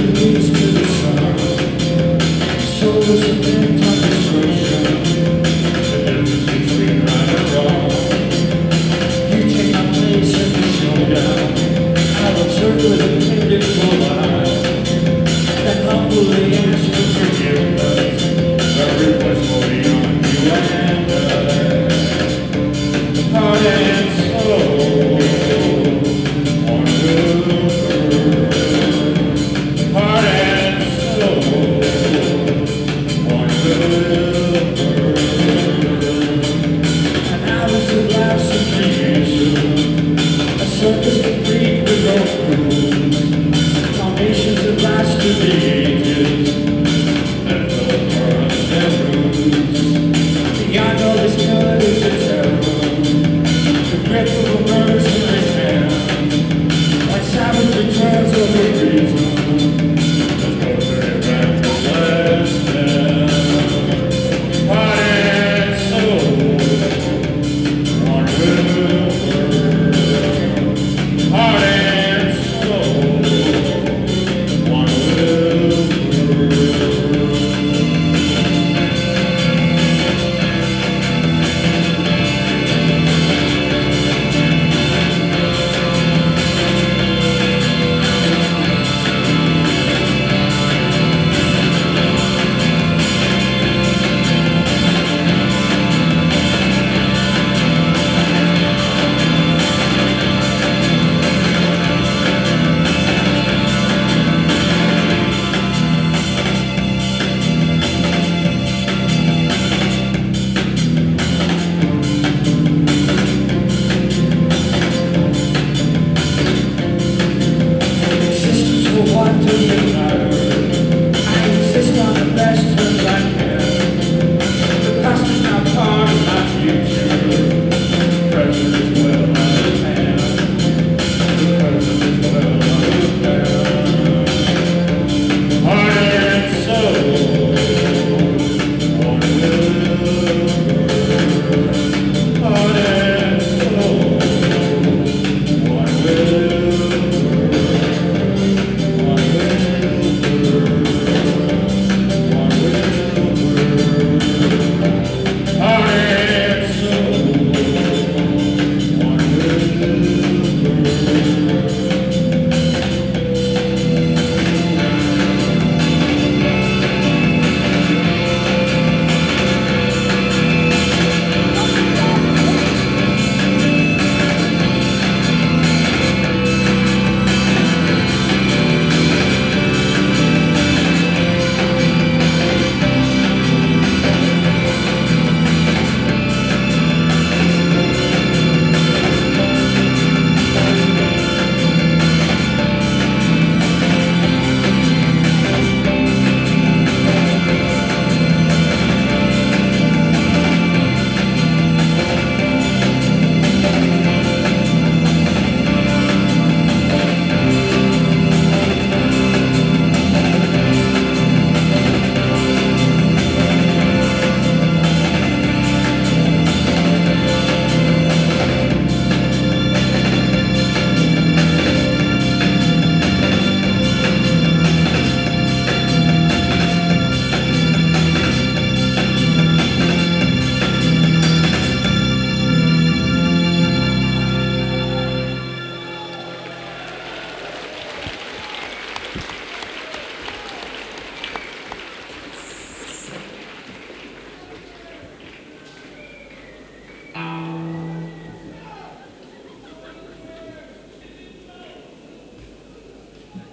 knees to the sun. So was a bent on destruction. The difference between right and wrong. You take my place in the showdown. I'll observe with a pitiful eye. And humbly ask for forgiveness. A request for beyond you and I. Heart and soul. One will burn. Heart and soul. One will burn. An hours of life's creation. A circus complete with no rules. Foundations that last to the ages. And the currents and roots. Beyond all this color is a terror. The grip of a murder's in his hand. Like savage returns of a reason. Let's go very back to last man. Heart and soul. One will burn. Heart and soul. One will burn. Existence will want to unite.